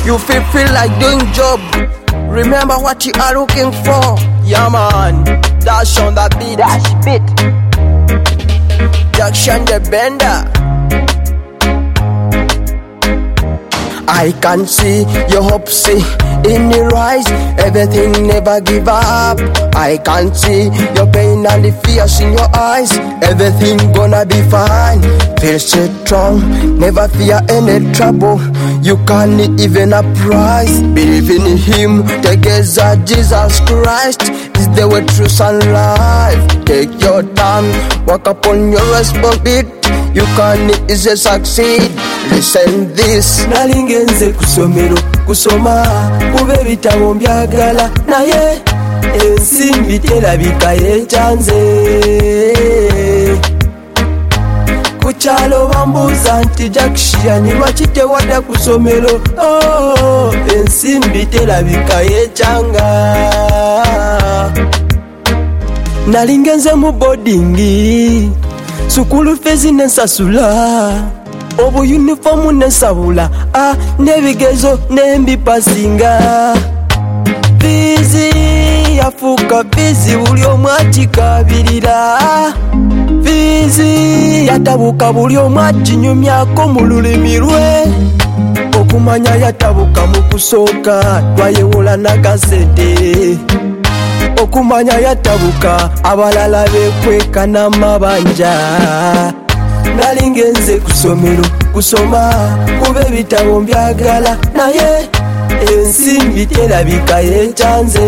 you feel like doing job. Remember what you are looking for. Yeah man, dash on that beat. Dash beat. Jackson the Bender. I can see your hope, see in your eyes. Everything, never give up. I can see your pain and the fears in your eyes. Everything gonna be fine. Feel strong, never fear any trouble. You can't even uprise. Believe in Him, together Jesus Christ is the way, truth and life. Take your time, walk upon your responsibility. You can easily succeed. Listen this. Nalingenze kusomero kusoma kube bitabo mbyagala naye ensimbi terabika yechanze. Kuchalo bambuza nti Jackson lwaki tewadda kusomero. Oh, ensimbi terabika yechanga. Nalingenze mu boarding, sukulu fezi nensasula, obu uniformu nensabula, nebigezo nembipasinga. Fizi yafuuka fizi buli omu akikabirira. Fizi yatabuka buli omu akinyumyako mu lulimi lwe. Okumanya yatabuka mu kusooka twayewola nakasente. Okumanya yatabuka abalala bekweka n'amabanja. Nalingenze kusomero kusoma kube bitabo mbyagala naye ensimbi terabika yechanze.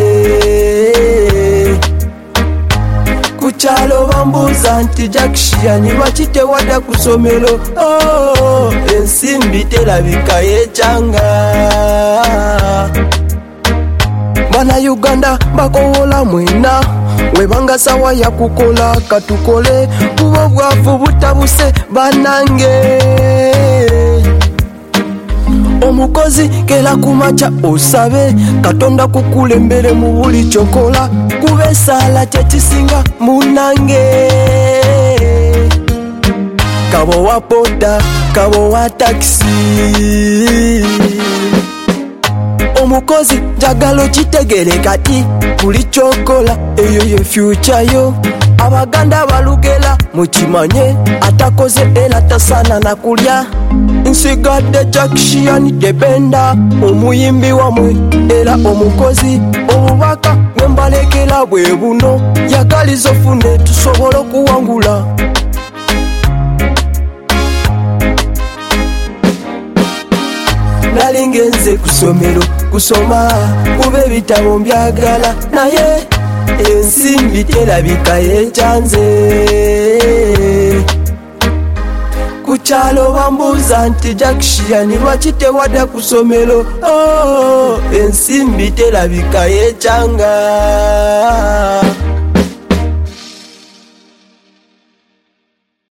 Kuchalo bambuza nti Jackson lwaki tewadda kusomero. Oh, ensimbi terabika yechanga. Bana Uganda bakowola mwena webanga sawa ya kukola katukole kubo bwavu butabuse banange. Omukozi kela kumacha osabe Katonda kukulembere mu buli chokola kube sala kyekisinga munange. Kabo wa boda, kabo wa taxi, omukozi njagalo kitegere kati buli kyokola eyo ye future yo. Abaganda balugela mukimanye atakoze era tasana na kulya. Nsigadde Jackson the Bender, omuyimbi wamwe era omukozi. Obubaka bwembalekera bwe buno, yagaliza ofune tusobola okuwangula. Nalingenze kusomero kusoma kube bitabo mbyagala naye ensimbi terabika yechanze. Kuchalo bambuza nti Jackson lwaki tewadda kusomero. Oh, ensimbi terabika yechanga.